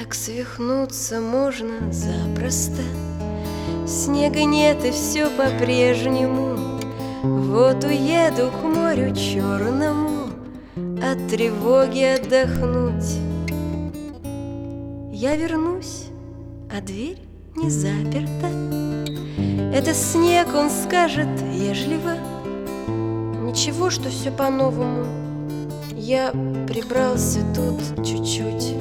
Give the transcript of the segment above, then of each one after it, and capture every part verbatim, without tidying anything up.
Так свихнуться можно запросто. Снега нет и все по-прежнему. Вот уеду к морю черному от тревоги отдохнуть. Я вернусь, а дверь не заперта. Это снег, он скажет вежливо. Ничего, что все по-новому. Я прибрался тут чуть-чуть.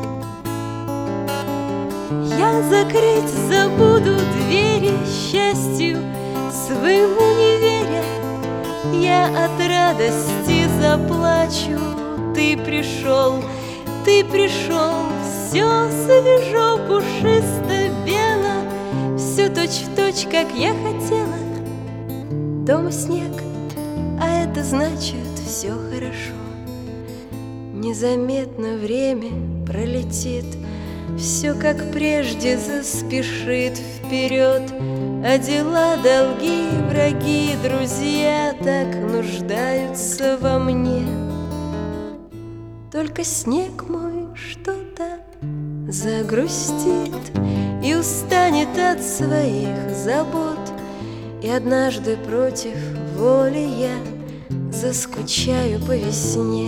Я закрыть забуду двери, счастью своему не веря. Я от радости заплачу. Ты пришел, ты пришел, все свежо, пушисто, бело, все точь-в-точь, как я хотела. Дома снег, а это значит все хорошо. Незаметно время пролетит, все как прежде заспешит вперед. А дела, долги, враги, друзья так нуждаются во мне. Только снег мой что-то загрустит и устанет от своих забот. И однажды против воли я заскучаю по весне.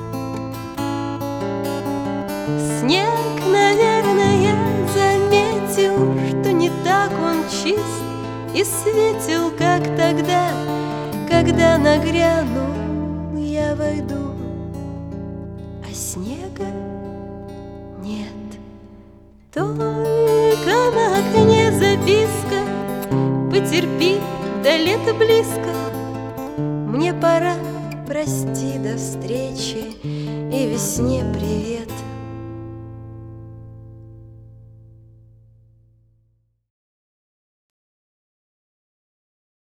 Снег, наверное, заметил, что не так он чист и светил, как тогда, когда нагрянул я войду. А снега нет, только на окне записка: потерпи, до лета близко. Мне пора, прости, до встречи, и весне привет.